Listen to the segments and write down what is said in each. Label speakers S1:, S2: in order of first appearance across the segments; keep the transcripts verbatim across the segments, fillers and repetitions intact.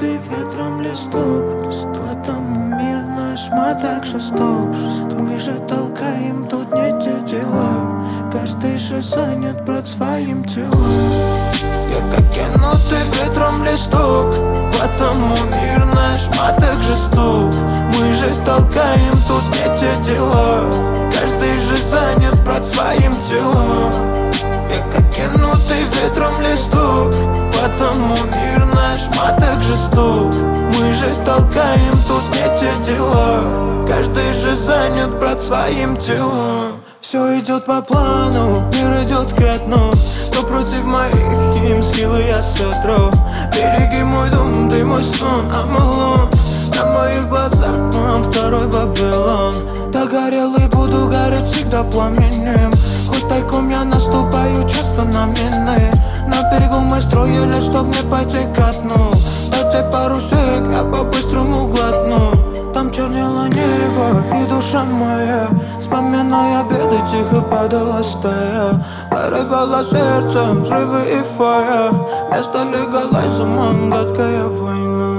S1: Натянутый ветром листок, в этом мир наш, мы так жесток. Мы же толкаем тут не те дела, каждый же занят брат своим телом. Я как кинутый ветром листок, потому мир наш, мы так жесток. Мы же толкаем тут не те дела, каждый же занят брат своим телом. Я как кинутый ветром листок, потому мир наш, мы так жесток. Мы же толкаем тут не те дела, каждый же занят брат своим телом. Все идет по плану, мир идет ко дну, но против моих им скиллы я сотру. Береги мой дом, ты мой сон, Амалон. На моих глазах мам, второй Вавилон. Догорел и буду гореть всегда пламенем. Хоть тайком я наступаю часто на мины. На берегу мы строили, чтоб не пойти ко дну. Дайте пару сек, я по-быстрому глотну. Там чернело небо и душа моя, вспоминая беды, тихо падала стая. Порывало сердцем взрывы и фая. Место легалайзом, гадкая война.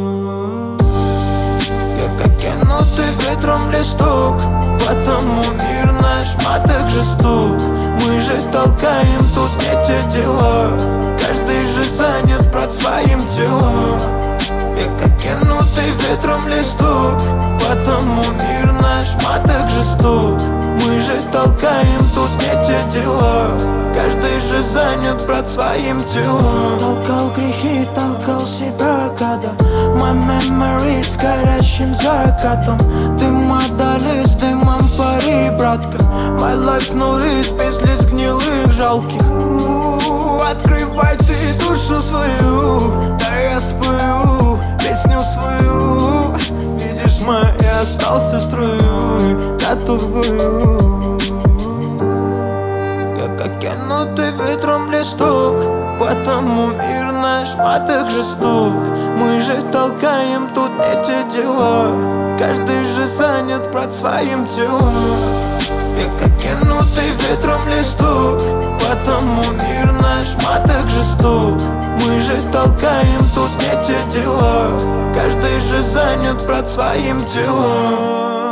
S1: Я как кинутый ветром листок, потому мир наш, мы так жесток. Мы же толкаем тут не те дела, каждый же занят брат своим телом. Я как кинутый ветром листок, потому мир наш, мы так жесток. Мы же толкаем тут не те дела, каждый же занят брат своим телом. Толкал грехи, толкал себя, когда my memories горящим закатом. Дым отдали с дымом пари, братка. My life no risk, без лиц гнилых, жалких. У-у-у, открывай ты душу свою, да я спою песню свою. Видишь, мой, я остался строю, готов в бою. Я как кинутый ветром листок, потому мир наш, мы так жесток. Мы же толкаем тут не те дела, каждый же занят брат своим телом. Я как кинутый ветром листок, потому мир наш, мы так жесток. Мы же толкаем тут не те дела, каждый же занят брат своим телом.